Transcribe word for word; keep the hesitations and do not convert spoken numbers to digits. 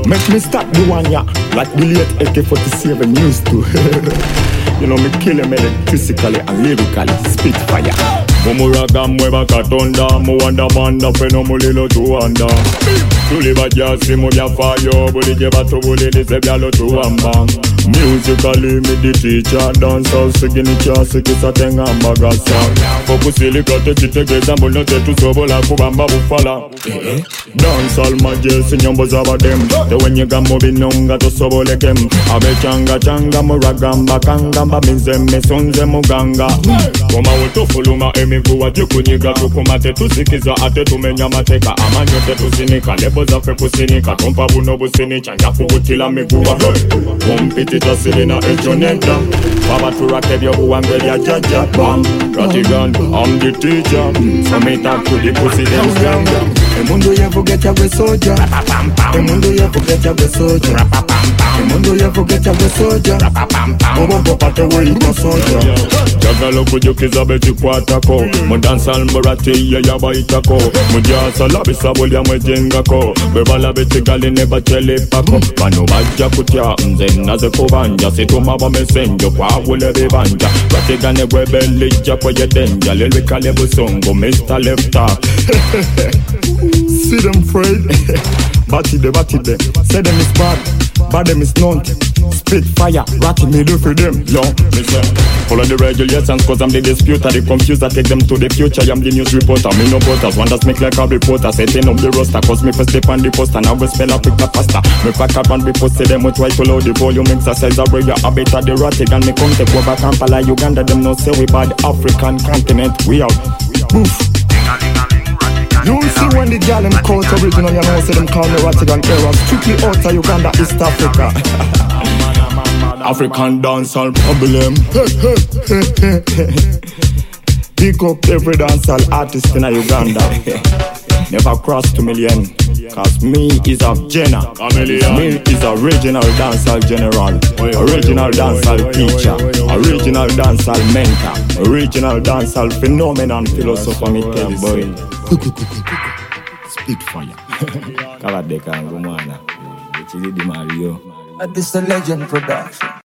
Make me stop the one ya, like the late A K forty-seven used to. You know me kill him electrically and lyrically, spit fire. Mumuraga mweba katonda, muwanda manda feno mulilo tuwanda. Tuliba jasi mubya fayo, bulije batu bulili sebyalo tuwamba. Musically me the teacher, dancehall signature, sikisa tenga mbagasa. Fokusili kote chitegeza mbono tetu sobola kubamba bufala. Dancehall majesi nyombo zabadem, tewenyega mubinonga tosobolekem. Abe changa changa muragamba kangamba mize mesonze muganga. Koma utufuluma emiguwa tikunyiga tukumate tusikiza ate tumenya mateka. Amanyo tetusinika lebo zafe kusinika, tompa buno busini chanja kubutila miguwa. Kompiti tasirina ejoneta, baba turake byo buwangelia jaja. Bam, Ratigan, I'm the teacher. From it up to the pussy them stronger. Emundo yevo get a soldier. Emundo yevo get a soldier. Emundo yevo get a soldier. Obo popate we go soldier. Jagalo kujukiza beti kwatako. Mudansal murati ya yaba itako. Mujasa labisa bulya mwejengako. Bebala beti gali neba chele pako. Bano baja kutia mze naze kubanja. Situma ba mesenjo kwa wule bibanja. Ratigane webe lija kwa yedenja. Lelwe kale busongo Mister Lefta. See them afraid. Batty de batty de. Say them is bad, bad them is not. Spit fire, ratty me do for them. Yo, listen. Follow the regulations cause I'm the disputer. The computer take them to the future. I'm the news reporter. Me no butters, wonders make like a reporter. Setting up the roster cause me first step on the poster. Now we spell up quicker faster. Me pack up and we post them with white low the volume exercise. I bring a bit of the ratty and me come take over Kampala, Uganda. Them no say we bad African continent. We out. Move. You see when the gal them call it original, you know say them call me Ratigan era. Strictly out of Uganda, East Africa. African dancehall problem. Pick up every dancehall artist in Uganda. Never cross two million. Cause me is a Jenna. Me is a original dancehall general. Original dancehall teacher. Original dancehall mentor. Original dancehall phenomenon philosopher me tell you boy. Spit fire. Kaladeka ngumana. Which is the Mario. This is a legend production.